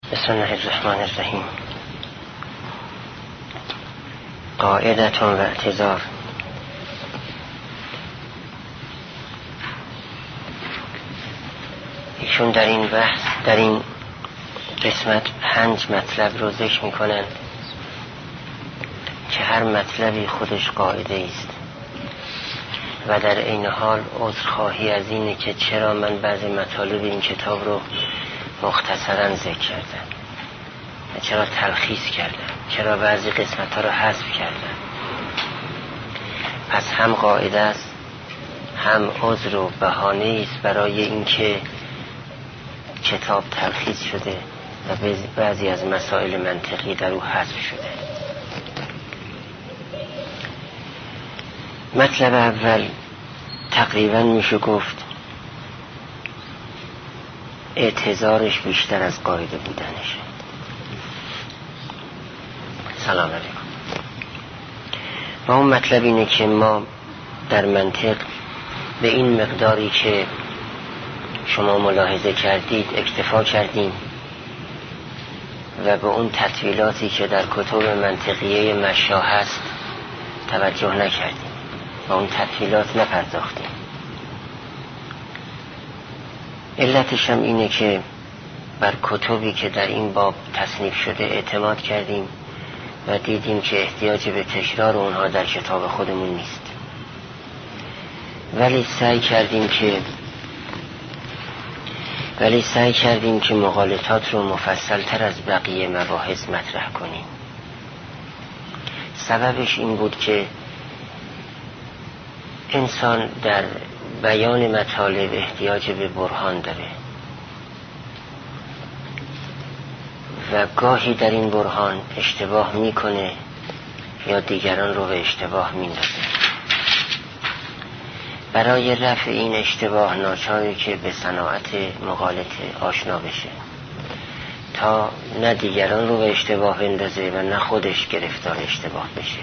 بسم الله الرحمن الرحیم. قاعدة و اعتذار. ایشون در این بحث، در این قسمت 5 مطلب رو ذکر میکنن که هر مطلبی خودش قاعده است و در عین حال عذرخواهی از اینه که چرا من بعضی مطالب این کتاب رو مختصرا ذکر کردم، چرا تلخیص کردم، چرا بعضی قسمت ها رو حذف کردم. پس هم قاعده است، هم عذر و بهانه است برای اینکه کتاب تلخیص شده و بعضی از مسائل منطقی در او حذف شده. مطلب اول تقریبا میشه گفت اعتذارش بیشتر از قاعده بودنشه. سلام علیکم. و اون مطلب اینه که ما در منطق به این مقداری که شما ملاحظه کردید اکتفا کردیم و به اون تطویلاتی که در کتب منطقیه مشا هست توجه نکردیم و اون تطویلات نپرداختیم. علتش هم اینه که بر کتبی که در این باب تصنیف شده اعتماد کردیم و دیدیم که احتیاج به تکرار اونها در کتاب خودمون نیست، ولی سعی کردیم که مغالطات رو مفصل تر از بقیه مباحث مطرح کنیم. سببش این بود که انسان در بیان مطالب احتیاج به برهان داره و گاهی در این برهان اشتباه میکنه یا دیگران رو به اشتباه میندازه. برای رفع این اشتباه ناچاره که به صناعت مغالطه آشنا بشه تا نه دیگران رو به اشتباه بندازه و نه خودش گرفتار اشتباه بشه.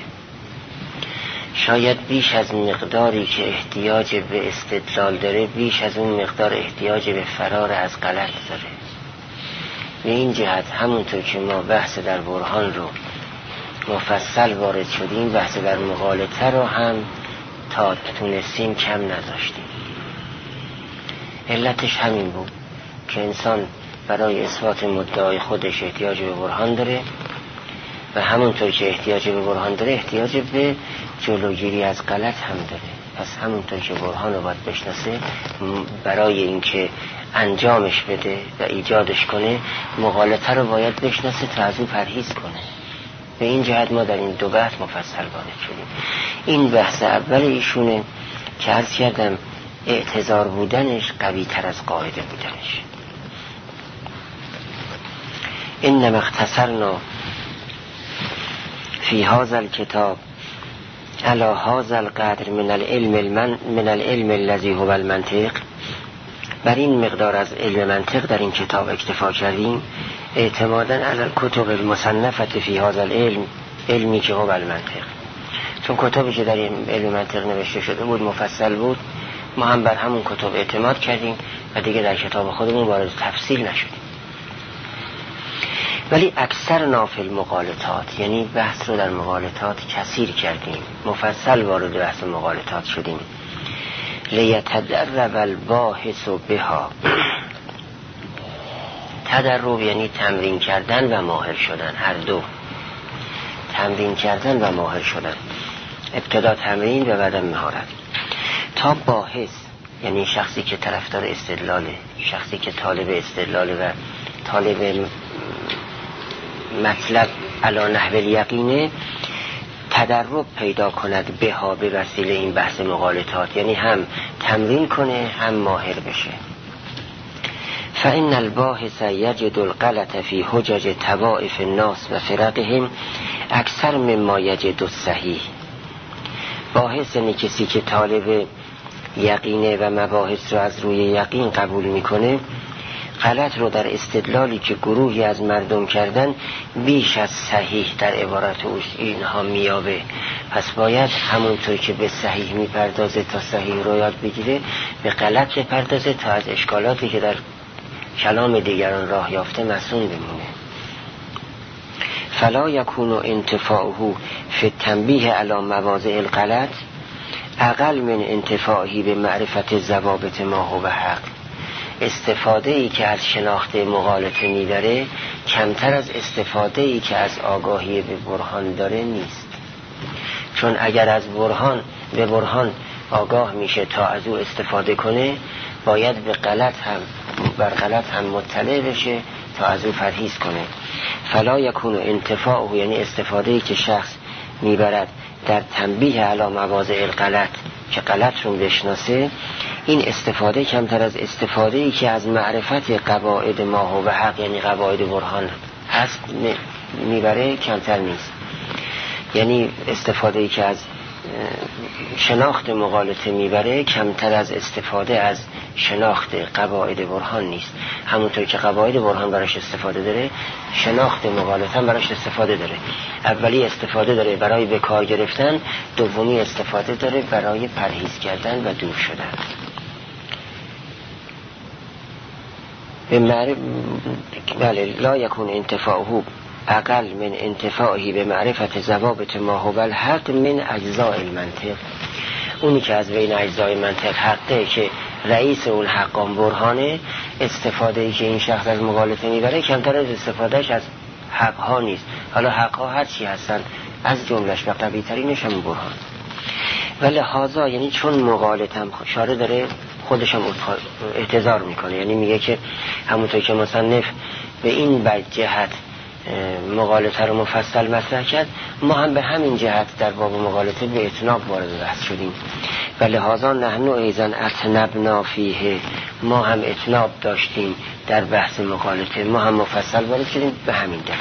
شاید بیش از مقداری که احتیاج به استدلال داره، بیش از اون مقدار احتیاج به فرار از غلط داره. به این جهت همونطور که ما بحث در برهان رو مفصل وارد شدیم، بحث در مغالطه رو هم تا تونستیم کم نذاشتیم. علتش همین بود که انسان برای اثبات مدعای خودش احتیاج به برهان داره و همونطور که احتیاج به برهان داره احتیاج به جلوگیری از غلط هم داره. پس همونطور که برهان رو باید بشناسه، برای اینکه انجامش بده و ایجادش کنه مغالطه رو باید بشناسه تا از او پرهیز کنه. به این جهت ما در این دو بحث مفصل وارد شدیم. این بحث اول ایشونه که عرض کردم اعتذار بودنش قوی تر از قاعده بودنش. انما اختصرنا فی هذا الکتاب علی هذا القدر من العلم الذی هو المنطق. بر این مقدار از علم منطق در این کتاب اکتفا کردیم، اعتمادا علی الکتب المصنفه فی هذا العلم، علمی که هو المنطق. چون کتابی که در این علم منطق نوشته شده بود مفصل بود، ما هم بر همون کتاب اعتماد کردیم و دیگه در کتاب خودمون وارد تفصیل نشدیم. ولی اکثر نافل مغالطات، یعنی بحث رو در مغالطات کثیر کردیم، مفصل وارد بحث مغالطات شدیم. لیتدرب الباحث بها. تدرب یعنی تمرین کردن و ماهر شدن، هر دو. تمرین کردن و ماهر شدن، ابتدا تمرین و بعد مهارت. تا باحث یعنی شخصی که طرفدار استدلاله، شخصی که طالب استدلاله و طالب مطلب علی نحو الیقینه، تدرب پیدا کند بها، به وسیله این بحث مغالطات، یعنی هم تمرین کنه هم ماهر بشه. فإن الباحث یجد الغلط فی حجج طوائف الناس و فرقهم اکثر مما یجد الصحیح. باحث یعنی کسی که طالب یقینه و مباحث رو از روی یقین قبول میکنه، غلط رو در استدلالی که گروهی از مردم کردن بیش از صحیح در عبارت اینها میابه. پس باید همونطور که به صحیح میپردازه تا صحیح رو یاد بگیره، به غلط بپردازه تا از اشکالاتی که در کلام دیگران راه یافته مصون بمونه. فلا یکون انتفاعه فی التنبیه علی مواضع الغلط اقل من انتفاعی به معرفت ضوابط ما هو حق. استفاده ای که از شناخت مغالطه میبره کمتر از استفاده ای که از آگاهی به برهان داره نیست. چون اگر از برهان به برهان آگاه میشه تا از او استفاده کنه، باید به بر غلط هم مطلع بشه تا از او پرهیز کنه. فلا یکون انتفاعه، یعنی استفاده ای که شخص میبرد در تنبیه علی مواضع الغلط، که غلط رو بشناسه، این استفاده کمتر از استفاده ای که از معرفت قواعد ما هو حق، یعنی قواعد برهان هست میبره کمتر نیست. یعنی استفاده ای که از شناخت مغالطه میبره کمتر از استفاده از شناخت قواعد برهان نیست. همونطور که قواعد برهان براش استفاده داره، شناخت مغالطه هم براش استفاده داره. اولی استفاده داره برای به کار گرفتن، دومی استفاده داره برای پرهیز کردن و دور شدن. بله، لا یکون انتفاعه اقل من انتفاعی به معرفت ضوابط ما هو الحق من اجزاء المنطق. اونی که از بین اجزای منطق حقه، که رئیس اون حقان برهانه، استفاده ای که این شخص از مغالطه میبره کمتر از استفادهش از حقها نیست. حالا حقها هر چی هستن، از جملش و قوی ترینش هم برهان. ولی هازا، یعنی چون مغالطه هم شاره داره خودش هم اعتذار میکنه، یعنی میگه که همونطور که مصنف به این جهت مغالطه رو مفصل مطرح کرد، ما هم به همین جهت در باب مغالطه به اتناب وارد بحث شدیم. و لحاظا نحن ایضا اتنبنا فیه، ما هم اتناب داشتیم در بحث مغالطه، ما هم مفصل وارد شدیم به همین جهت.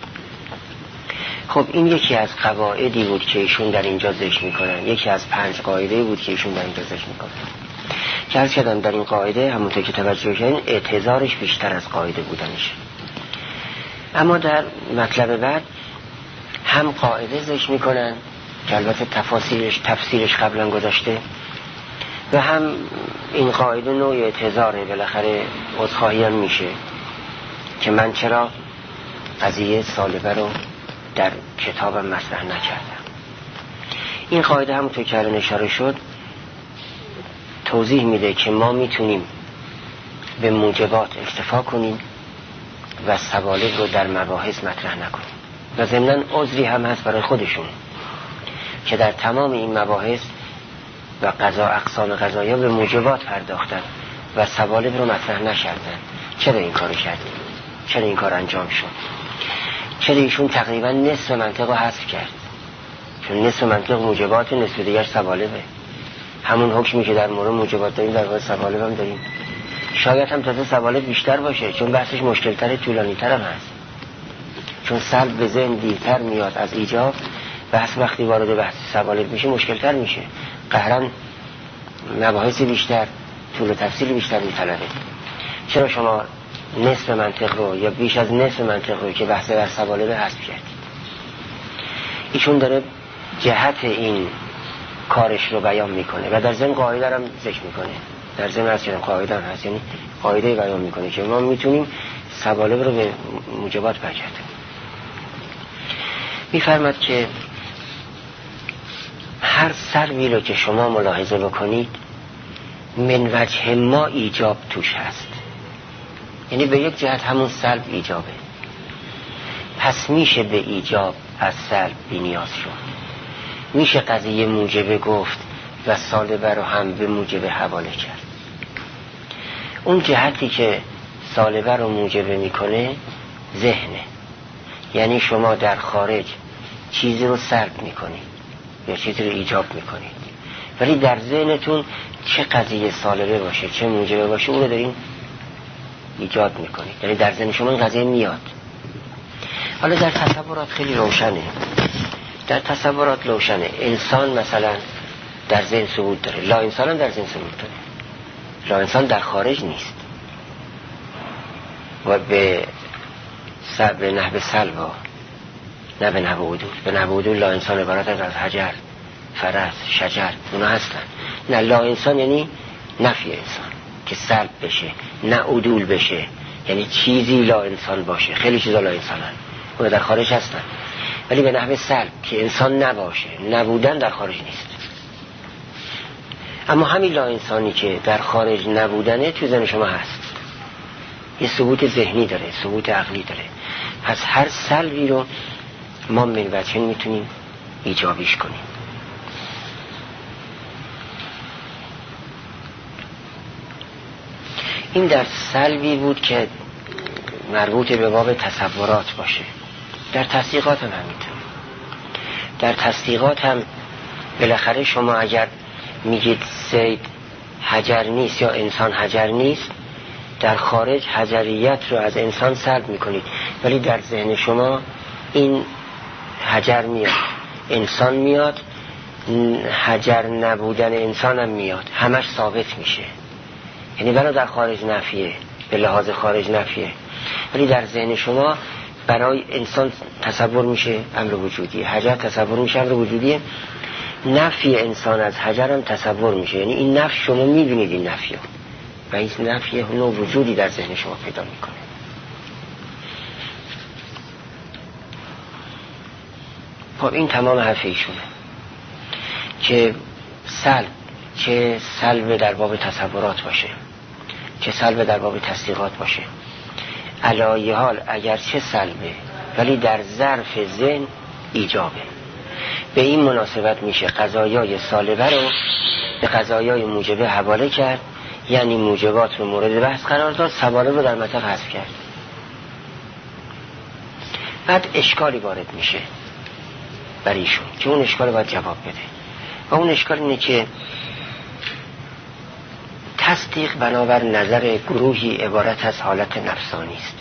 خب این یکی از قواعدی بود که ایشون در اینجا ذکر میکنن، یکی از 5 قاعده بود که ایشون در اینجا ذکر میکنن. که عرض کردم در این قاعده همونطور که توجه کردین اعتذارش بیشتر از قاعده بودنش. اما در مطلب بعد هم قاعده ذکر میکنن که البته تفسیرش قبلا گذاشته، و هم این قاعده نوع اعتذاره، بالاخره عذرخواهی هم میشه که من چرا قضیه سالبه رو در کتابم مطرح نکردم. این قاعده همونطور که الان اشاره شد توضیح میده که ما میتونیم به موجبات اکتفا کنیم و سوالب رو در مباحث مطرح نکنیم، و ضمناً عذری هم هست برای خودشون که در تمام این مباحث و اقسام قضایا به موجبات پرداختن و سوالب رو مطرح نکردن. چرا این کارو کردیم؟ چرا این کار انجام شد؟ چرا ایشون تقریبا نصف منطق رو حذف کرد؟ چون نصف منطق موجبات، نصف دیگر سوالبه. همون حکمی که در مورد موجبات داریم در مورد سوالب هم داریم. شاید هم تازه سوالب بیشتر باشه، چون بحثش مشکل‌تر، طولانی‌تر هم هست. چون سلب به ذهن دیرتر میاد از ایجاب، بحث وقتی وارد بحث سوالب میشه مشکل‌تر میشه، قهرن مباحث بیشتر، طول و تفصیل بیشتر میطلبه. چرا شما نصف منطق رو یا بیش از نصف منطق رو که بحث در سوالب حذف کردید؟ ایشون داره جهت این کارش رو بیان میکنه و در ضمن قاعده هم ذکر میکنه. در ضمن از چنین قاعده هم هست، یعنی قاعده بیان میکنه که ما میتونیم سوالب رو به موجبات برگردیم. میفرماد که هر سلبی رو که شما ملاحظه بکنید من وجه ما ایجاب توش هست، یعنی به یک جهت همون سلب ایجابه، پس میشه به ایجاب از سلب بی نیاز شد، میشه قضیه موجبه گفت و سالبه رو هم به موجبه حواله کرد. اون جهتی که سالبه رو موجبه میکنه ذهنه، یعنی شما در خارج چیزی رو سلب میکنید یا چیزی رو ایجاب میکنید، ولی در ذهنتون چه قضیه سالبه باشه چه موجبه باشه اون رو دارین ایجاد میکنید، یعنی در ذهن شما این قضیه میاد. حالا در تصورات خیلی روشنه، در تصورات روشنه. انسان مثلا در ذهن ثبوت داره، لا انسان هم در ذهن ثبوت داره. لا انسان در خارج نیست و به نحو سلوا، نه به نحو عدول. به نحو عدول لا انسان عبارت از حجر، فرس، شجر، اونا هستن. نه، لا انسان یعنی نفی انسان که سلب بشه، نه عدول بشه، یعنی چیزی لا انسان باشه. خیلی چیزا لا انسانن، اونا در خارج هستن، ولی به نحو سلب که انسان نباشه، نبودن در خارج نیست. اما همین لا انسانی که در خارج نبودنه تو ذهن شما هست، یه ثبوت ذهنی داره، ثبوت عقلی داره. پس هر سلبی رو ما من وجهین میتونیم ایجابیش کنیم. این در سلبی بود که مربوط به باب تصورات باشه. در تصدیقات هم همینطور. در تصدیقات هم بالاخره شما اگر میگید زید حجر نیست یا انسان حجر نیست، در خارج حجریت رو از انسان سلب میکنید، ولی در ذهن شما این حجر میاد، انسان میاد، حجر نبودن انسان هم میاد، همش ثابت میشه. یعنی بنا در خارج نفیه، به لحاظ خارج نفیه، ولی در ذهن شما برای انسان تصور میشه امر وجودی، حجر تصور میشه امر وجودیه، نفی انسان از حجر هم تصور میشه. یعنی این نفی شما میبینید این نفی و این نفی نوع وجودی در ذهن شما پیدا میکنه. خب این تمام حرف ایشونه که سلب، چه سلب در باب تصورات باشه، چه سلب در باب تصدیقات باشه، علایه حال اگر چه سلبه ولی در ظرف ذهن ایجابه. به این مناسبت میشه قضایای سالبه رو به قضایای موجبه حواله کرد، یعنی موجبات رو مورد بحث قرار داد، سوالب رو در مطلق حذف کرد. بعد اشکالی وارد میشه برای ایشون که اون اشکال باید جواب بده، و اون اشکال اینه که تصدیق بنابر نظر گروهی عبارت از حالت نفسانی است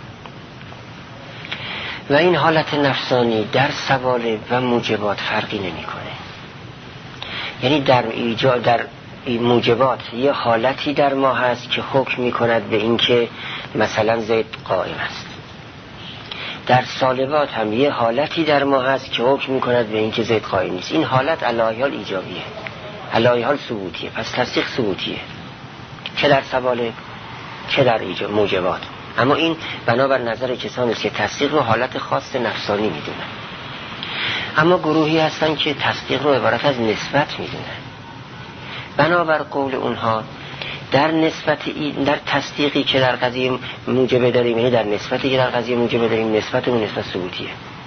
و این حالت نفسانی در سوالب و موجبات فرقی نمیکنه. یعنی در موجبات یه حالتی در ما هست که حکم میکند به این که مثلا زید قائم است، در سالبات هم یه حالتی در ما هست که حکم میکند به این که زید قائم نیست. این حالت علایه حال ایجابیه، علایه حال ثبوتیه، پس تصدیق ثبوتیه چه در سوالب چه در موجبات. اما این بنابر نظر کسانی است که تصدیق رو حالت خاص نفسانی میدونن. اما گروهی هستن که تصدیق رو عبارت از نسبت میدونن. بنابر قول اونها در در تصدیقی که در قضیه موجبه داریم، یعنی در نسبتی که در قضیه موجبه داریم، نسبتمون نسبت ثبوتیه.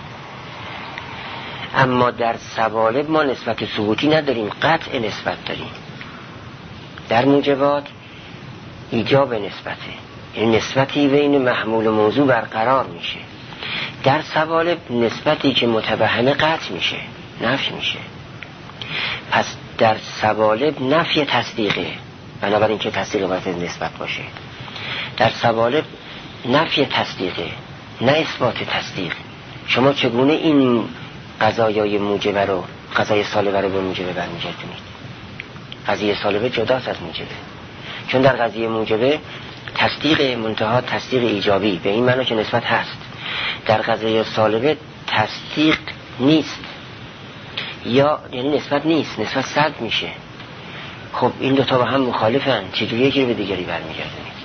اما در سوالب ما نسبت ثبوتی نداریم، قطع نسبت داریم. در موجبات ایجاب نسبته، یعنی نسبتی بین محمول و موضوع برقرار میشه. در سوالب نسبتی که متوهمه قطع میشه، نفی میشه. پس در سوالب نفی تصدیقه، بنابراین که تصدیق باید نسبت باشه. در سوالب نفی تصدیقه، نه اثبات تصدیق. شما چگونه این قضایای موجبه رو، قضای سالبه رو به موجبه برمیگردونید؟ قضیه سالبه جداست از موجبه، چون در قضیه موجبه تصدیق منتها تصدیق ایجابی، به این معنی که نسبت هست. در قضیه سالبه تصدیق نیست، یا یعنی نسبت نیست، نسبت سلب میشه. خب این دوتا با هم مخالفن، چجوری یکی به دیگری برمیگردونید؟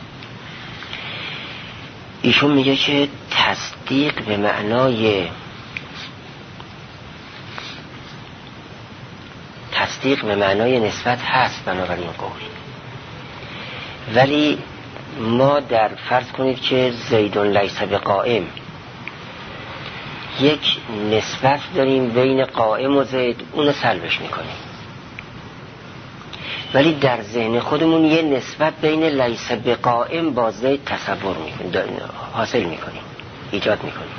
ایشون میگه که تصدیق به معنای نسبت هست بنابراین قول، ولی ما در فرض کنید که زیدون لیس بقائم یک نسبت داریم بین قائم و زید، اونو سلبش میکنیم، ولی در ذهن خودمون یه نسبت بین لیس بقائم با زید تصور میکنیم، حاصل میکنیم، ایجاد میکنیم.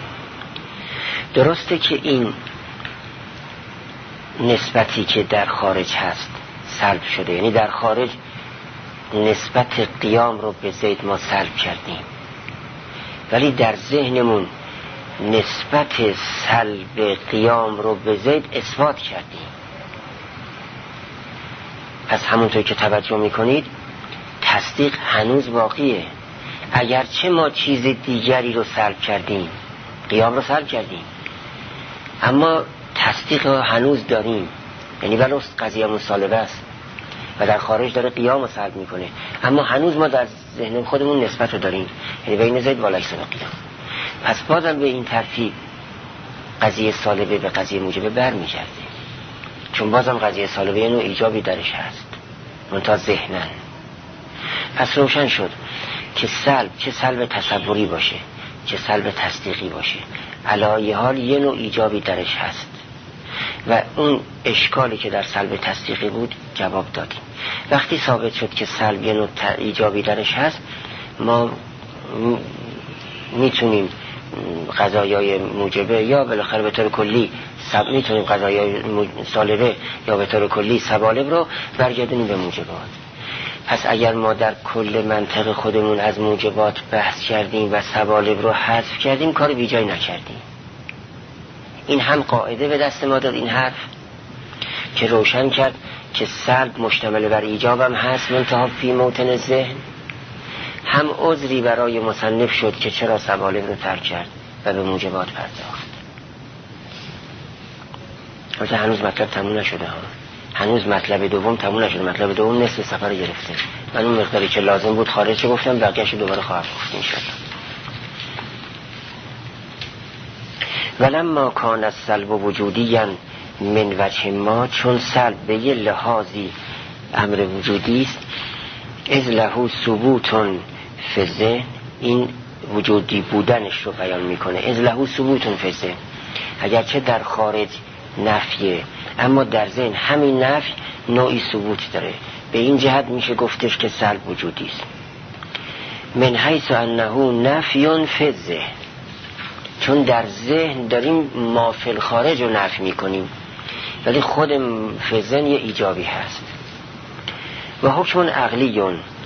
درسته که این نسبتی که در خارج هست سلب شده، یعنی در خارج نسبت قیام رو به زید ما سلب کردیم، ولی در ذهنمون نسبت سلب قیام رو به زید اثبات کردیم. پس همونطور که توجه میکنید تصدیق هنوز باقیه، اگرچه ما چیز دیگری رو سلب کردیم، قیام رو سلب کردیم، اما تصدیق رو هنوز داریم. یعنی بله قضیه مسالبه است، و در خارج داره قیام رو سلب میکنه، اما هنوز ما در ذهن خودمون نسبت رو داریم، یعنی بین زید و لیس و قیام. پس بازم به این ترتیب قضیه سالبه به قضیه موجبه برمیگرده، چون بازم قضیه سالبه نوع ایجابی درش هست، منتها ذهنن. پس روشن شد که سلب، چه سلب تصوری باشه چه سلب تصدیقی باشه، علی حال یه نوع ایجابی درش هست و اون اشکالی که در سلب تصدیقی بود جواب دادیم. وقتی ثابت شد که سلب یه نوع ایجابی درش هست، ما میتونیم قضایای موجبه یا بالاخره به طور کلی میتونیم قضایای سالبه یا به طور کلی سوالب رو برگردونیم به موجبات. پس اگر ما در کل منطق خودمون از موجبات بحث کردیم و سوالب رو حذف کردیم، کار بیجای نکردیم. این هم قاعده به دست ما داد، این حرف که روشن کرد که سلب مشتمل بر ایجابم هست منتها فی موطن ذهن، هم عذری برای مصنف شد که چرا سوالب رو ترک کرد و به موجبات پرداخت. البته هنوز مطلب تموم نشده ها، هنوز مطلب دوم تموم نشده، مطلب دوم نصف سفر رو گرفته. من اون مقداری که لازم بود خارج گفتم، بقیه‌شو دوباره خواهم گفت ان شاء الله. ولما کان السلب وجودیا من وجه ما، چون سلب به یه لحاظی امر وجودی است، از له ثبوت فی الذهن، این وجودی بودنش رو بیان میکنه. از له ثبوت فی الذهن، اگرچه در خارج نفیه اما در ذهن همین نفی نوعی ثبوت داره. به این جهت میشه گفتش که سلب وجودی است. من حیث انه نفی فی الذهن، چون در ذهن داریم ما فی الخارج رو نفی میکنیم، ولی خود فی الذهن یه ایجابی هست. و حکم عقلی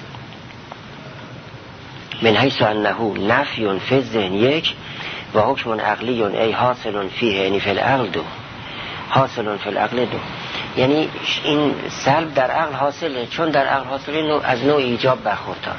من حیث انه نفی فی الذهن یک، و حکم عقلی ای حاصل فیه، یعنی فی العقل دو، حاصل فی العقل دو، یعنی این سلب در عقل حاصله، چون در عقل حاصله از نوع ایجاب برخورداره.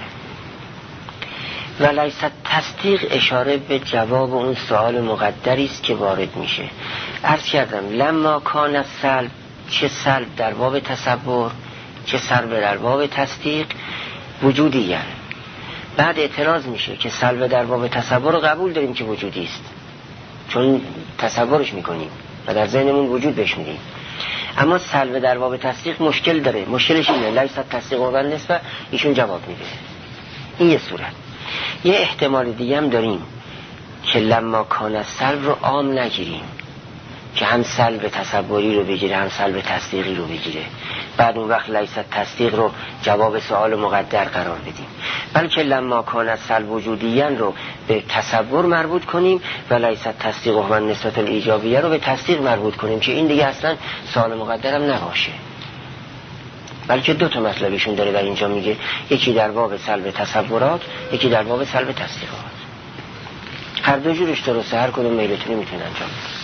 و لیس تصدیق اشاره به جواب اون سوال مقدری است که وارد میشه. عرض کردم لما کان السلب، چه سلب در باب تصور چه سلب در باب تصدیق وجودی، یعنی بعد اعتراض میشه که سلب در باب تصور رو قبول داریم که وجودی است، چون تصورش میکنیم و در ذهنمون وجود بهش میدیم، اما سلب در باب تصدیق مشکل داره. مشکلش اینه لیس تصدیق و نسبت، ایشون جواب میده. این یه صورت. یه احتمال دیگه هم داریم که لما کان السلب رو عام نگیریم، که هم سلب تصوری رو بگیره هم سلب تصدیقی رو بگیره، بعد اون وقت لیس تصدیق رو جواب سوال مقدر قرار بدیم، بلکه لما کان السلب وجودیاً رو به تصور مربوط کنیم و لیس تصدیق و نسبت الایجابیه رو به تصدیق مربوط کنیم، که این دیگه اصلا سوال مقدر هم نباشه. بلکه دو تا مطلبشون داره در اینجا میگه، یکی در باب سلب تصورات، یکی در باب سلب تصدیقات. هر دو جورش درسته، هر کدوم میلتونی میتونه انجام بده.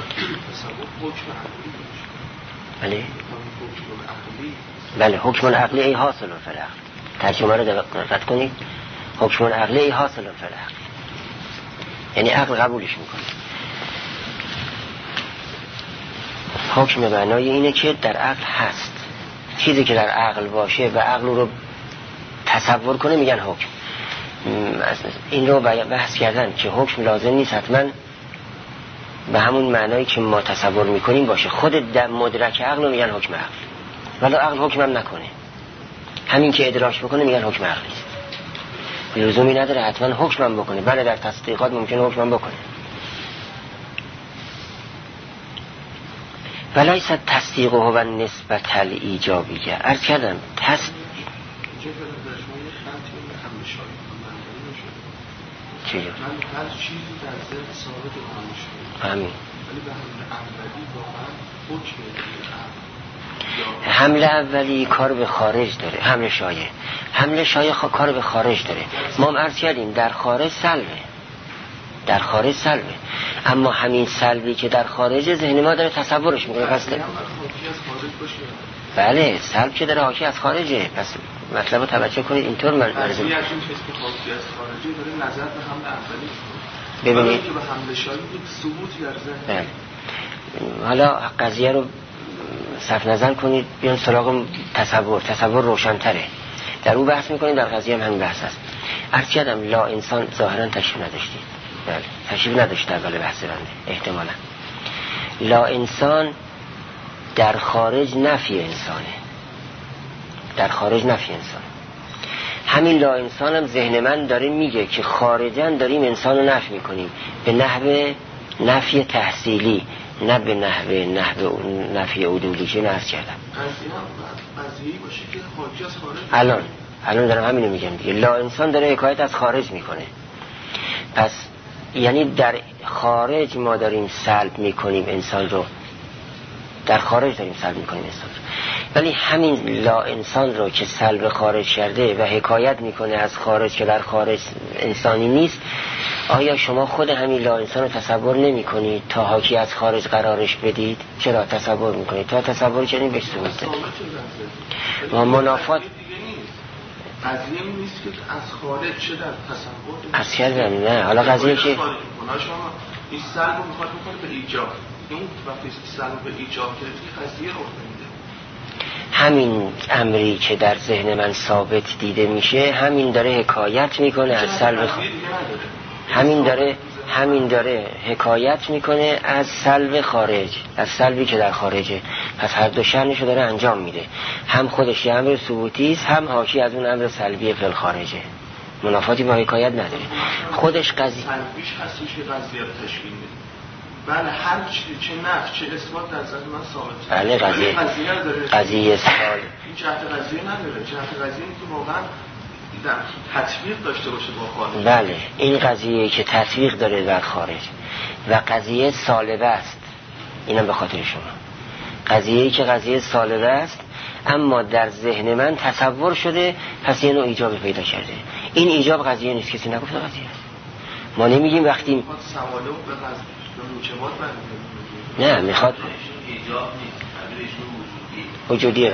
بله حکم عقلی ای حاصل فی العقل. ترجمه رو دقت کنید، حکم عقلی ای حاصل فی العقل، یعنی عقل قبولش میکنه. حکم معنای اینه که در عقل هست، چیزی که در عقل باشه و عقل رو تصور کنه میگن حکم. این رو بحث کردن که حکم لازم نیست حتما به همون معنایی که ما تصور میکنیم باشه، خود در مدرک عقل رو میگن حکم عقل، ولی عقل حکمم نکنه، همین که ادراک بکنه میگن حکم عقلی است. لزومی نداره حتما حکمم بکنه، بله در تصدیقات ممکنه حکمم بکنه. ولیس تصدیق و نسبت الایجابیه. عرض کردم چیه؟ من هر چیزی در ذهن ثابت و همین ولی به حمل اولی کار به خارج داره، حمل شایع کار به خارج داره. ما هم عرض کردیم در خارج سلبه، اما همین سلبی که در خارج ذهن ما داره تصورش میکنه. پس بله سلب که داره حاکی از خارجه، پس مطلب رو توجه کنید اینطور مرزم ببینید حالا قضیه رو صرف نظر کنید بیان سراغ تصور روشن‌تره. در اون بحث میکنید، در قضیه هم همین بحث هست. عرض کردم لا انسان ظاهرا تشریف نداشتید. بله تشریف نداشت در اول بحث بنده احتمالا. لا انسان در خارج نفی انسانه، در خارج نفی انسان. همین لا انسان هم ذهن من داره میگه که خارجاً داریم انسان رو نفی میکنیم به نحو نفی تحصیلی، نه به نحو نفی عدولی که نرس کردم. قضیه‌ای باشه که خارجی از خارج. الان دارم همینو میگم دیگه. لا انسان داره حکایت از خارج میکنه. پس یعنی در خارج ما داریم سلب میکنیم انسان رو، در خارج داریم سلب میکنیم انسان رو. ولی همین لا انسان رو که سلب خارج کرده و حکایت میکنه از خارج که در خارج انسانی نیست، آیا شما خود همین لا انسان رو تصور نمی کنید تا حاکی از خارج قرارش بدید؟ چرا تصور میکنید؟ تا تصور کنید بهش سبوته و منافات قضیه نیست که از خارج چه در تصور از کردم. نه حالا قضیه که این سلب رو میخواد بکنه به ایجاب، این وقتی سلب به ایجاب کرده قضیه رو میده. همین امری که در ذهن من ثابت دیده میشه همین داره حکایت میکنه از سلب همین داره حکایت میکنه از سلب خارج، از سلبی که در خارجه. پس هر دو شأنشو داره انجام میده، هم خودش یه امر ثبوتی است، هم حاکی از اون امر سلبی فی الخارجه. منافاتی با حکایت نداره. خودش قضیه سلبیش هستش که قضیه رو تشکیل میده. بله هر چه نفی چه اثبات در ذات من ثابت. بله قضیه سال این جهت قضیه نداره. جهت قضیه اینه که واقعا تطبیق داشته باشه با خارج. بله این قضیه که تطبیق داره در خارج و قضیه سالبه است. اینم به خاطر شما قضیه‌ای که قضیه سالبه است اما در ذهن من تصور شده، پس یه نوع ایجاب پیدا کرده. این ایجاب قضیه نیست، کسی نگفته قضیه است. ما نمیگیم وقتی سواله به موجبات برمی‌گرده. نه میخواد ایجاب نیست، وجودیه.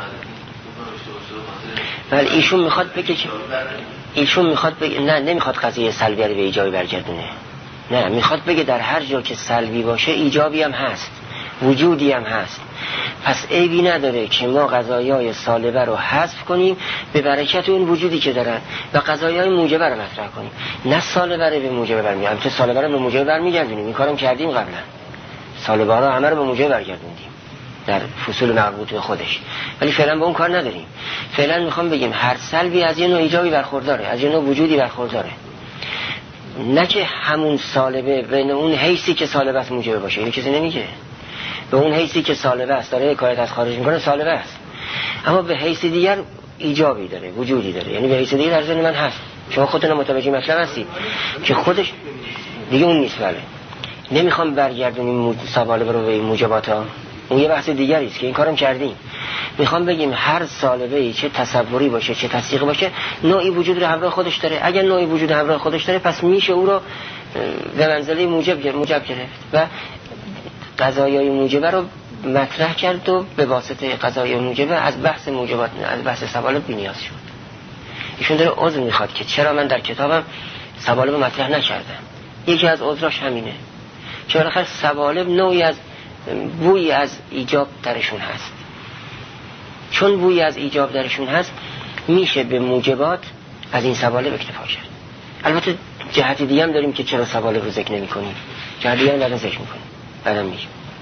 بله ایشون میخواد بگه که نه نمیخواد قضیه سلبی رو به ایجابی برگردونه. نه میخواد بگه در هر جا که سلبی باشه ایجابی هم هست، وجودی هم هست. پس عیبی نداره که ما قضایای سالبه رو حذف کنیم به برکت اون وجودی که دارن و قضایای موجبه رو مطرح کنیم، نه سالبه رو به موجبه برمیگردونیم. البته سالبه رو به موجبه برمیگردونیم، این کارم کردیم قبلا. سالبه رو همه رو به موجبه برگردوندیم در فصول مربوط به خودش، ولی فعلا به اون کار نداریم. فعلا میخوام بگیم هر سلبی از یه نوع ایجابی برخورداره، از یه نوع وجودی برخورداره، نه که همون سالبه به اون حیثی که سالبه است موجبه باشه. اینو کسی نمیگه. به اون حیثی که سالبه است داره حکایت از خارج میکنه سالبه است، اما به حیث دیگر ایجابی داره، وجودی داره. یعنی به حیث دیگر در ذهن من هست. شما خودتون متوجه مطلب هستی که خودش دیگه اون نیست. بله نمیخوام برگردونیم سوالبه رو به این موجبات ها، اون یه بحث دیگری است که این کارم کردیم. میخوام بگیم هر سالبه‌ای چه تصوری باشه چه تصدیقی باشه نوعی وجود رو همراه خودش داره. اگر نوعی وجود همراه خودش داره پس میشه او رو به منزله موجب گرفت و قضایای موجبه رو مطرح کرد و به واسطه قضایای موجبه از بحث موجبات، از بحث سوالب بی‌نیاز شد. ایشون داره عذر میخواد که چرا من در کتابم سوالب مطرح نکردم. یکی از عذراش همینه که بالاخره سوالب نوعی از بویی از ایجاب درشون هست. چون بویی از ایجاب درشون هست میشه به موجبات از این سوالب اکتفا کرد. البته جهت دیگه هم داریم که چرا سوالب رو ذکر نمی کنیم، جهت دیگه هم بعدا ذکر میکنیم، بعدا میگیم.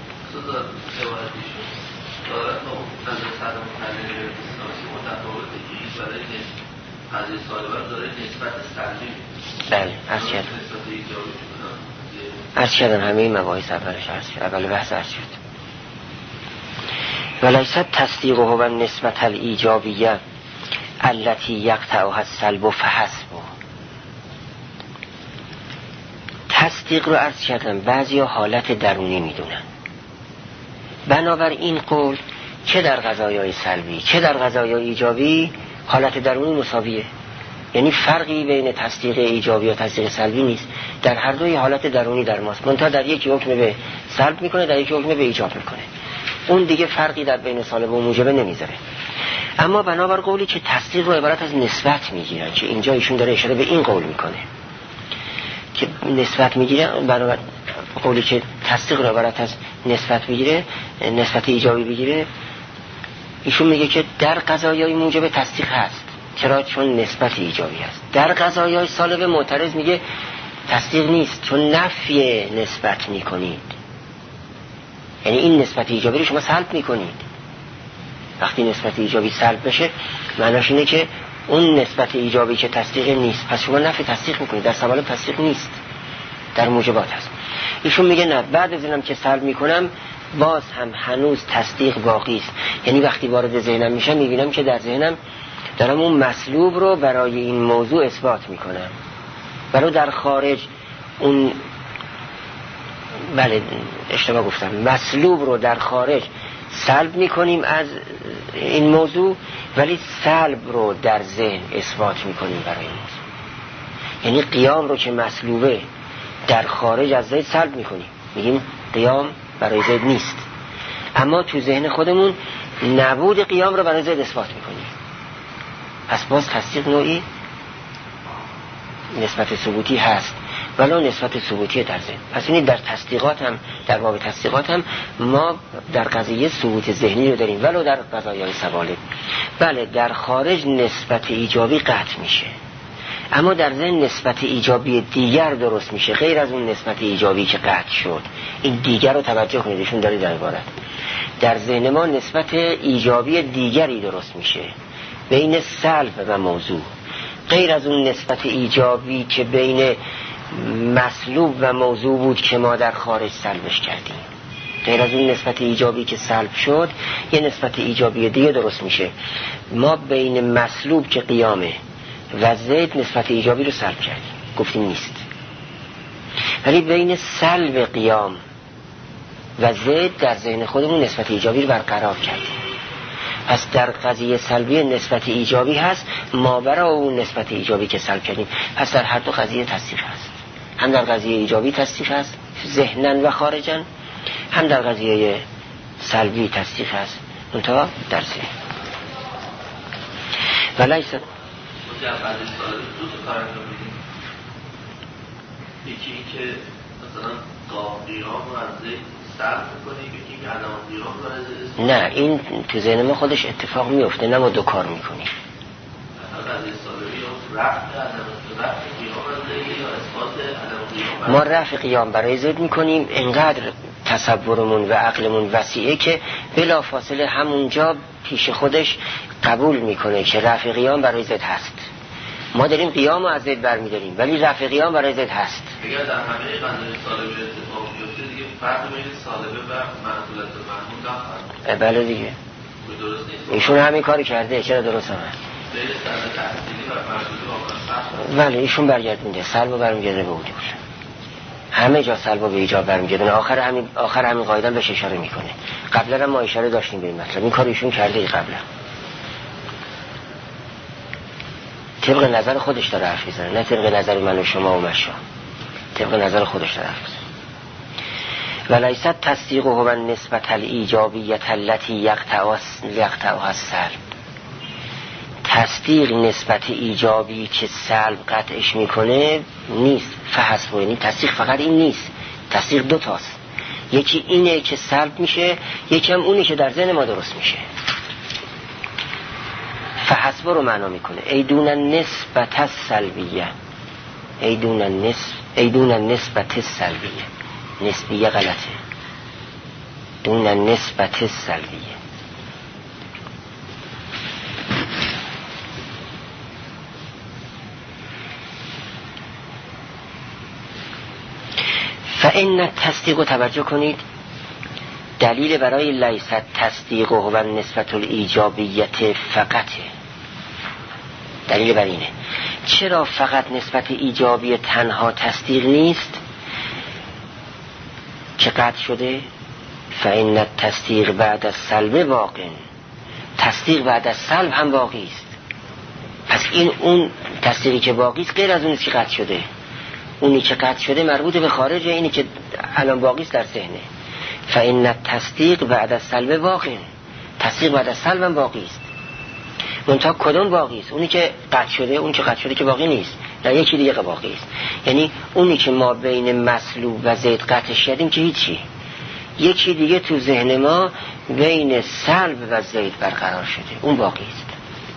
بله عرض کردم همه این مباحث اولش عرض شد، اول بحث عرض شد. ولیست تصدیقه و نسبت الایجابیه التي یقطعها السلب فحسب. تصدیق رو عرض کردم بعضی حالت درونی میدونن، بنابر این قول چه در قضایای سلبی چه در قضایای ایجابی حالت درونی مساویه. یعنی فرقی بین تصدیق ایجابی و تصدیق سلبی نیست، در هر دوی حالت درونی در ماست، منتها در یکی حکم به سلب میکنه، در یکی حکم به ایجاب میکنه. اون دیگه فرقی در بین سالب و موجبه نمیذاره. اما بنابر قولی که تصدیق رو عبارت از نسبت میگیرن، که اینجا ایشون داره اشاره به این قول میکنه که نسبت میگیرن، بنابر قولی که تصدیق رو عبارت از نسبت ایجابی بگیره، ایشون میگه که در قضایای موجب تصدیق هست. چرا؟ چون نسبت ایجابی هست. در قضایای سالب معترض میگه تصدیق نیست، چون نفی نسبت میکنید. یعنی این نسبت ایجابی رو شما سلب میکنید. وقتی نسبت ایجابی سلب بشه معناش اینه که اون نسبت ایجابی که تصدیق نیست، پس شما نفی تصدیق میکنید. در سوالب تصدیق نیست، در موجبات هست. ایشون میگه نه، بعد از اینم که سلب میکنم باز هم هنوز تصدیق باقی است. یعنی وقتی وارد ذهنم میشم میبینم که در ذهنم دارم اون مطلوب رو برای این موضوع اثبات میکنم، ولو در خارج اون، بله اشتباه گفتم، مطلوب رو در خارج سلب میکنیم از این موضوع، ولی سلب رو در ذهن اثبات میکنیم برای این موضوع. یعنی قیام رو که مطلوبه در خارج از زید سلب میکنیم، میگیم قیام برای زید نیست، اما تو ذهن خودمون نبود قیام رو برای زید اثبات میکنیم. پس باز تصدیق نوعی نسبت ثبوتی هست، ولو نسبت ثبوتی در ذهن. پس این در تصدیقات هم، در باب تصدیقات هم ما در قضیه ثبوت ذهنی رو داریم، ولو در قضایای سوالب. بله در خارج نسبت ایجابی قطع میشه، اما در ذهن نسبت ایجابی دیگر درست میشه، غیر از اون نسبت ایجابی که قطع شد. این دیگر رو توجه کنید، ایشون داره در عبارت در ذهن ما نسبت ایجابی دیگری درست میشه بین سلب و موضوع، غیر از اون نسبت ایجابی که بین مطلوب و موضوع بود که ما در خارج سلبش کردیم. غیر از اون نسبت ایجابی که سلب شد یه نسبت ایجابی دیگه درست میشه. ما بین مطلوب که قیامه و زید نسبت ایجابی رو سلب کردیم، گفتیم نیست، ولی بین سلب قیام و زید در ذهن خودمون نسبت ایجابی رو برقرار کردیم. پس در قضیه سلبی نسبت ایجابی هست ماورا اون نسبت ایجابی که سلب کردیم. پس در هر دو قضیه تصدیق هست، هم در قضیه ایجابی تصدیق هست ذهنن و خارجن، هم در قضیه سلبی تصدیق هست منتها در ذهن. ولیس در بعد سال دو تا کار انجام میدیم. یکی این که مثلا قیام رو از ذهن سلب کنیم، یکی که عدم قیام رو از ذهن. نه، این تو ذهن ما خودش اتفاق میفته، نه ما دو کار میکنیم. مثلا بعد سالبی رو رفع قیام از ذهن یا اثبات عدم قیام. ما رفع قیام برای ذهن میکنیم، انقدر تصورمون و عقلمون وسیعه که بلا فاصله همونجا پیش خودش قبول میکنه که رفع قیام برای ذهن هست. ما داریم قیام رو از ذهن برمیداریم ولی رفع قیام برای ذهن هست. اگر در همه قضایای سالبه اتفاق بیفته دیگه فرق بین سالبه و معقولت و محمول داره. بله دیگه درست نیست. ایشون همین کاری کرده، چرا درست هم هست؟ بین سلب تحصیلی و محمول واقعا. بله ایشون برگردونده، سلب رو برمیگرده به وجود، همه جا سلب رو به ایجاب برمیگردونه. آخر همین قاعده بهش اشاره میکنه. قبلا هم ما اشاره داشتیم به این مطلب، این کار ایشون کرده قبلا. طبق نظر خودش داره حرف میزنه، نه طبق نظر من و شما و مشا، طبق نظر خودش داره حرف میزنه. ولیست تصدیقه و نسبت الایجابیت التي یقطعها السلب. تصدیق نسبت ایجابی که سلب قطعش میکنه نیست. فحسب، یعنی تصدیق فقط این نیست، تصدیق دو تاست، یکی اینه که سلب میشه، یکی هم اونی که در ذهن ما درست میشه. فحسب رو معنا میکنه ایدون نسبت السلبیه، ایدون نسبت السلبیه، نسبیه غلطه، دون نسبت السلبیه. فإن تصدیق رو توجه کنید، دلیل برای لیست تصدیق و نسبت الایجابیت فقطه. دلیل بر اینه چرا فقط نسبت ایجابی تنها تصدیق نیست که قطع شده؟ فإن التصدیق بعد از سلب واقع، تصدیق بعد از سلب هم باقی است. پس این اون تصدیقی که باقی است غیر از اونی که قطع شده. اونی که قطع شده مربوط به خارجه، اینی که الان باقی است در ذهنه. فإن التصدیق بعد از سلب واقع، تصدیق بعد از سلب هم باقی است. منتها کدوم باقی است؟ اونی که قطع شده، اون که قطع شده که باقی نیست، نه یکی دیگه باقی است. یعنی اونی که ما بین مطلوب و زید قطعش کردیم که هیچی، یکی دیگه تو ذهن ما بین سلب و زید برقرار شده، اون باقی است.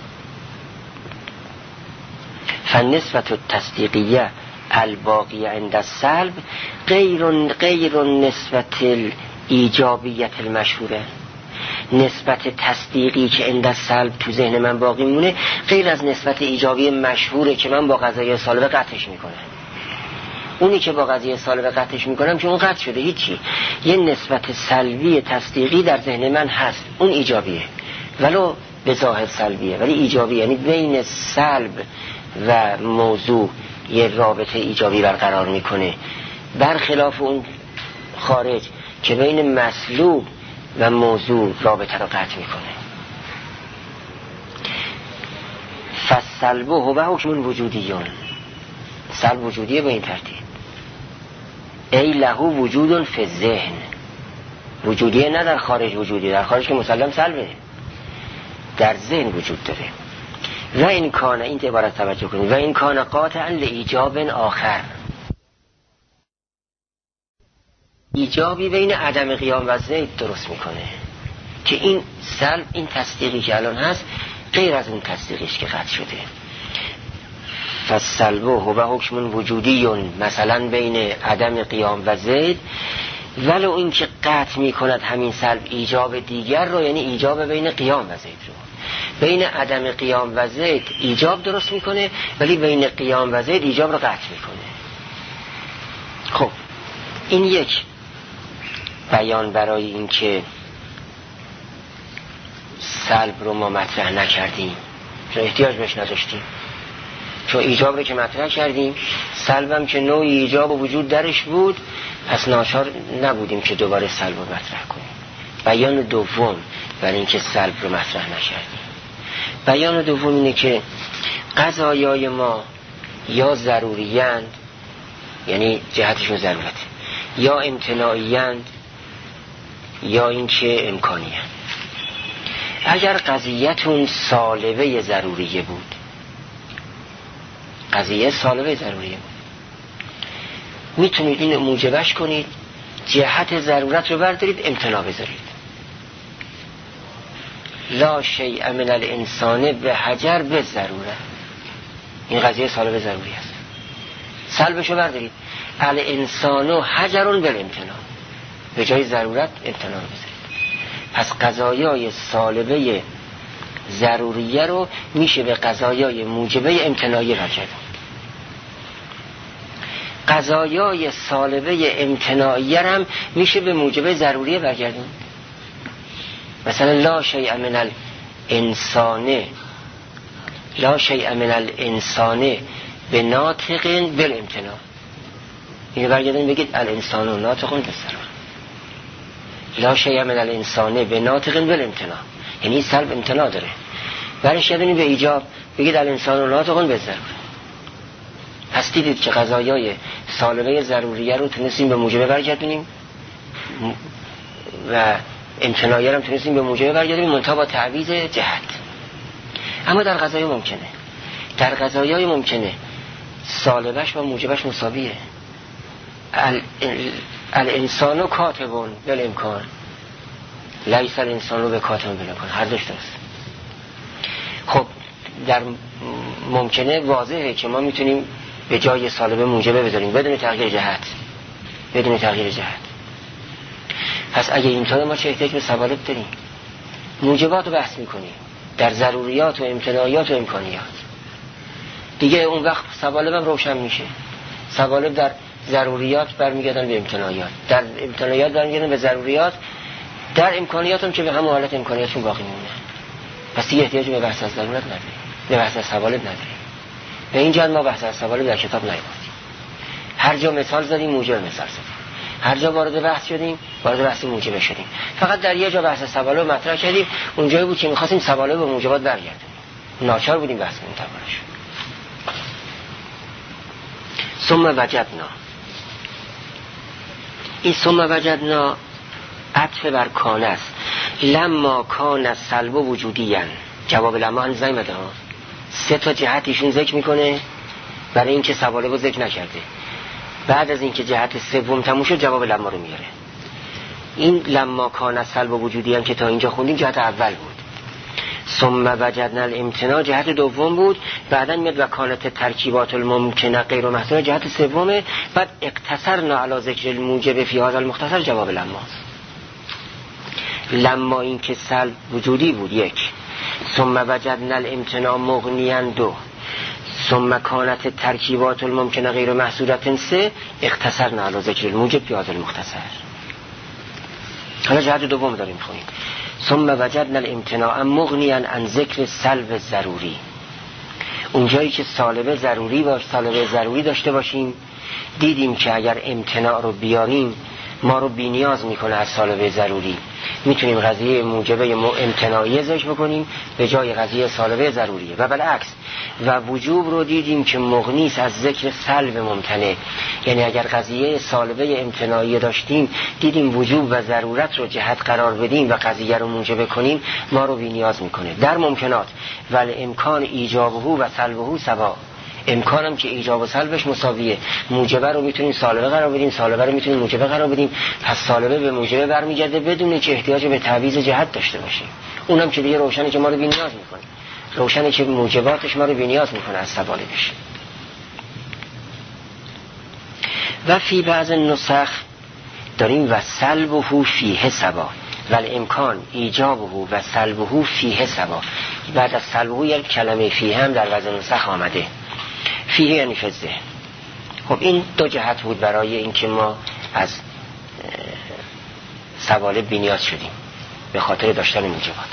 فالنسبة التصدیقیه الباقیه عند السلب غیر نسبت الایجابیت المشهوره. نسبت تصدیقی که عند السلب تو ذهن من باقی مونه غیر از نسبت ایجابی مشهوره که من با قضیه سالبه قطعش میکنم. اونی که با قضیه سالبه قطعش میکنم که اون قطع شده، هیچی. یه نسبت سلبی تصدیقی در ذهن من هست، اون ایجابیه ولو به ظاهر سلبیه ولی ایجابیه، یعنی بین سلب و موضوع یه رابطه ایجابی برقرار میکنه، برخلاف اون خارج که بین مسلوب و موضوع رابطه رو قطع میکنه. فالسلب هو حکم وجودیون، سلب وجودیه به این ترتیب. ای له وجود فی الذهن، وجودیه نه در خارج وجودی، در خارج که مسلم سلبه، در ذهن وجود داره. و این کان، این عبارت توجه کنید، و این کان قاطعا لایجاب آخر، ایجابی بین عدم قیام و زید درست میکنه که این سلب، این تصدیقی که الان هست غیر از اون تصدیقیش که قطع شده. فالسلب هو حکم وجودیون مثلا بین عدم قیام و زید، ولو این که قطع میکند همین سلب ایجاب دیگر رو، یعنی ایجاب بین قیام و زید رو. بین عدم قیام و زید ایجاب درست میکنه ولی بین قیام و زید ایجاب رو قطع میکنه. خب این یک بیان برای این که سلب رو ما مطرح نکردیم چون احتیاج بهش نداشتیم، چون ایجاب رو که مطرح کردیم، سلبم که نوعی ایجاب و وجود درش بود، پس ناچار نبودیم که دوباره سلب رو مطرح کنیم. بیان دوم برای اینکه سلب رو مطرح نکردیم، بیان دوم اینه که قضایای ما یا ضروریند، یعنی جهتشون ضرورته، یا امتناعیند، یا اینکه امکانیند. اگر قضیتون سالبه ضروریه بود، قضیه سالبه ضروریه بود، میتونید این موجبش کنید، جهت ضرورت رو بردارید، امتناع بذارید. لا شیء من الانسان به حجر به ضروره، این قضیه سالبه ضروری است. سلبشو بردارید، الانسان حجرون بالامتناع، به جای ضرورت امتناع بذارید. پس قضایای سالبه ضروریه رو میشه به قضایای موجبه امتناعی برگردوند. قضایای سالبه امتناعیه هم میشه به موجبه ضروریه برگردوند. مثلا لا شیء من الانسان، لا شیء من الانسان به ناطق بالامتناع، اینو برگردوند بگید الانسان ناطق بالضرورة. لا شیء من الانسان به ناطق بالامتناع، یعنی سلب امتناع داره. برش گردونید به ایجاب، بگید الانسان ناطق بالضرورة. پس دیدید که قضایای سالبه ضروریه رو تونستیم به موجبه برگردونیم و امتناعی هم تونستیم به موجبه برگردونیم، منتها با تعویض جهت. اما در قضایای ممکنه، در قضایای ممکنه سالبش و موجبش مساویه. الانسانو کاتبون بالامکان، لیس الانسانو به کاتبون بالامکان، هر دوش درست. خب در ممکنه واضحه که ما میتونیم به جای سالبه موجبه بذاریم بدون تغییر جهت، بدون تغییر جهت. پس اگه اینطور ما چه احتیاج به سوالب داریم؟ موجبات رو بحث میکنیم در ضروریات و امتناعیات و امکانیات دیگه، اون وقت سوالب هم روشن میشه. سوالب در ضروریات برمیگردن به امتناعیات، در امتناعیات برمیگردن به ضروریات، در امکانیات هم که به همون حالت امکانیاتشون باقی میمونه. پس دیگه احتیاج به بحث از ضرورت نداریم، به بحث از سوالب نداریم. به این جهت ما بحث از سوالب در کتاب نیاوردیم. هر جا مثال زدیم موجب مثال زدیم، هر جا وارد بحث شدیم وارد بحث موجب شدیم. فقط در یه جا بحث سوالب مطرح کردیم، اونجایی بود که می‌خواستیم سوالب و موجبات برگردونیم، ناچار بودیم بحث کنیم دربارش. ثم وجدنا، این ثم وجدنا عطف بر کان است. لما کان السلب وجودیاً، جواب لما هنوز نیامده ها، سه تا جهت ایشون ذکر میکنه برای اینکه سوالب ذکر نکرده. بعد از اینکه جهت سوم تموم شد جواب لما رو میاره. این لما کان سلب وجودی هم که تا اینجا خوندیم جهت اول بود. ثم وجدنا الامتناع جهت دوم بود. بعدا میاد و کانت ترکیبات الممکنه غیر محصوره جهت سومه. بعد اقتصرنا علی ذکر الموجب فی هذا المختصر جواب لما این که سلب وجودی بود یک، ثم وجدنا الامتناع مغنیا دو، ثم کانت ترکیبات الممکنه غیر محصورة سه، اقتصرنا علی ذکر الموجب فی هذا المختصر. حالا جهت دوم داریم میخونیم. ثم وجدنا الامتناع مغنیا عن ذکر سلب ضروری. اونجایی که سالبه ضروری داشته باشیم دیدیم که اگر امتناع رو بیاریم ما رو بی نیاز میکنه از سالبه ضروری. میتونیم قضیه موجبه امتناعی ازش بکنیم به جای قضیه سالبه ضروریه و بالعکس. و وجوب رو دیدیم که مغنیس از ذکر سلب ممتنع. یعنی اگر قضیه سالبه امتناعی داشتیم دیدیم وجوب و ضرورت رو جهت قرار بدیم و قضیه رو موجبه کنیم ما رو بی نیاز میکنه. در ممکنات ولی امکان ایجابه و سلبه سوا، امکانم که ایجاب و سلبش مساویه. موجبه رو میتونیم سالبه قرار بدیم، سالبه رو میتونیم موجبه قرار بدیم. پس سالبه به موجبه برمیگرده بدون که احتیاج به تعویض جهت داشته باشه. اونم که دیگه روشنه که ما رو بی نیاز میکنه، روشنه که موجباتش ما رو بی نیاز میکنه از سوالبش. و فی بعض نسخ داریم و سلبه فیه سوا ولی امکان ایجابه و سلبه فیه سوا. بعد از سلبه یک کلمه فیه هم در بعض نسخ آمده. فیه یعنی فزه. خب این دو جهت بود برای اینکه ما از سوالب بی نیاز شدیم به خاطر داشتن موجبات.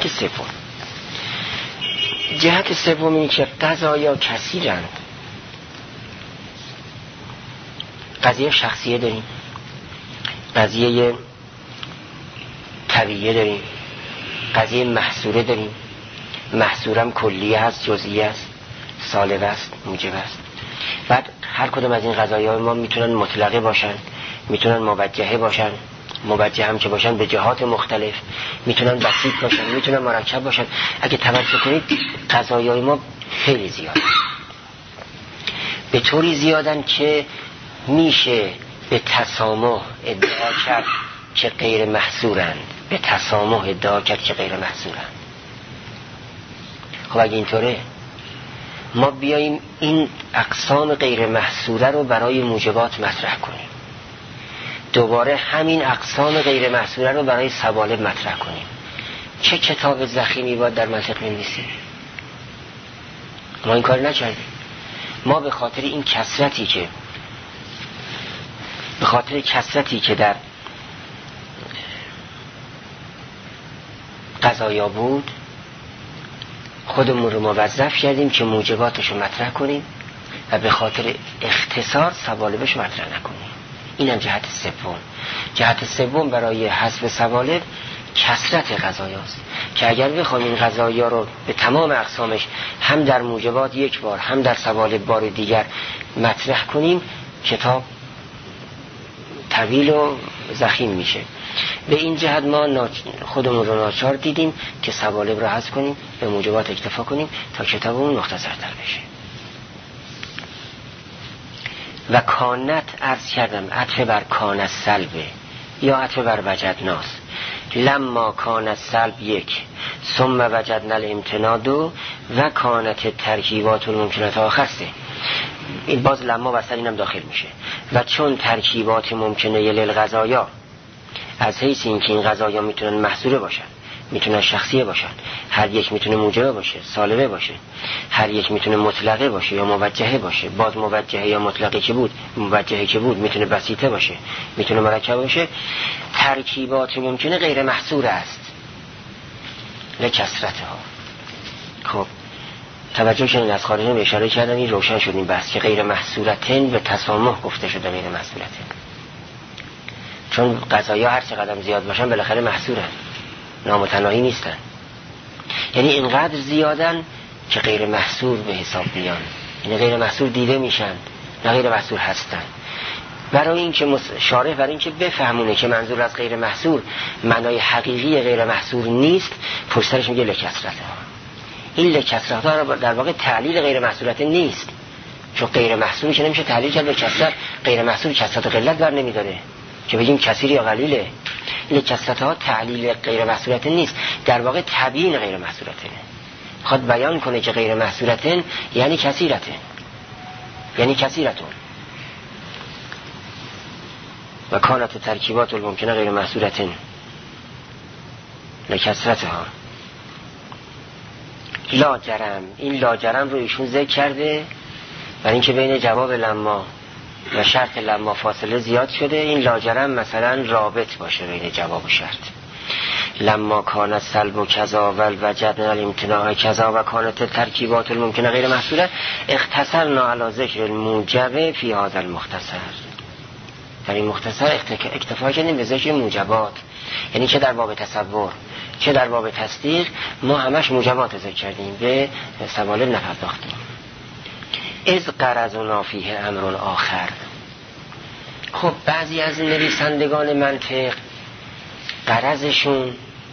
جهت سوم اینه که قضایا کثیرند. قضیه شخصیه داریم، قضیه طبیعیه داریم، قضیه محصوره داریم. محصورم کلیه هست، جزئیه است، سالب است، موجب است. بعد هر کدوم از این قضایا ما میتونن مطلقه باشن، میتونن موجهه باشن، موجه هم که باشن به جهات مختلف، میتونن بسیط باشن، میتونن مرکب باشن. اگه توجه کنید قضایای ما خیلی زیاده، به طوری زیادن که میشه به تسامح ادعا کرد که غیر محصورند. به تسامح ادعا کرد که غیر محصورند. خب اگه اینطوره ما بیاییم این اقسام غیر محصوره رو برای موجبات مطرح کنیم، دوباره همین اقسام غیر محصوره رو برای سوالب مطرح کنیم. چه کتاب ضخیمی باید در منطق نویسیم؟ ما این کار نکردیم. ما به خاطر این کثرتی که در قضایا بود خودمون رو موظف کردیم که موجباتش رو مطرح کنیم و به خاطر اختصار سوالبش رو مطرح نکنیم. این هم جهت سوم. جهت سوم برای حذف سوالب کثرت قضایاست که اگر بخوایم این قضایا رو به تمام اقسامش هم در موجبات یک بار هم در سوالب بار دیگر مطرح کنیم کتاب طویل و ضخیم میشه. به این جهت ما خودمون رو ناچار دیدیم که سوالب رو حذف کنیم، به موجبات اکتفا کنیم تا کتابمون مختصرتر بشه. و کانت عرض کردم عطف بر کان سلبه یا عطف بر وجدناست. لما کان سلب یک، ثم وجدنا الامتناع دو، و کانت ترکیبات الممکنات آخر سه. این باز لما وسط اینم داخل میشه. و چون ترکیبات ممکنه للغذایا از حیث اینکه این غذایا میتونن محصوره باشن، میتونن شخصیه باشن، هر یک میتونه موجبه باشه، سالبه باشه، هر یک میتونه مطلقه باشه یا موجهه باشه. باز موجهه یا مطلقه که بود، موجهه که بود میتونه بسیطه باشه، میتونه مرکب باشه. ترکیبات ممکنه غیر محصور است لکثرتها. خب توجه کنید از خارج به اشاره کردن این روشن شد این بحث که غیر محصورتن به تسامح گفته شده غیر محصورتن، چون قضایا هر چقدر زیاد باشن بالاخره محصورن، نامتناهی نیستن. یعنی اینقدر زیادن که غیر محصور به حساب میان، یعنی غیر محصور دیده میشن نه غیر محصور هستن. برای اینکه شارح برای اینکه بفهمونه که منظور از غیر محصور معنای حقیقی غیر محصور نیست، پشترش میگه لکثرتها. این لکثرتها در واقع تعلیل غیر محصورت نیست، چون غیر محصور که نمیشه تعلیل کرد به کثرت. غیر محصور کثرت و قلت بر نمیداره که بگیم کثیر یا قلیله. لکثرتها تعلیل غیر محصورتن نیست، در واقع تبیین غیر محصورتن، خواهد بیان کنه که غیر محصورتن یعنی کثیرتن، یعنی کثیرتون. و کانت ترکیبات الممکنه غیر محصورتن لکثرتها. لاجرم، این لاجرم رو ایشون ذکر کرده برای اینکه بین جواب لما و شرط لما فاصله زیاد شده. این لاجرم مثلا رابط باشه بین جواب و شرط. لما کانت سلب و کذا و الوجد الامتناع کذا و کانت ترکیبات الممکنه غیر محصوره اختصرنا علی ذکر الموجب فی هذا المختصر. در این مختصر اکتفا کردیم به ذکر موجبات، یعنی چه در باب تصور چه در باب تصدیق ما همش موجبات ذکر کردیم، به سوالم نپرداختیم. از غرضنا فیه امر آخر. خب بعضی از نویسندگان منطق غرضشون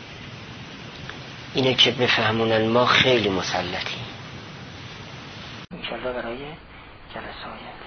اینه که بفهمونن ما خیلی مسلطیم. انشالله برای جلسه آینده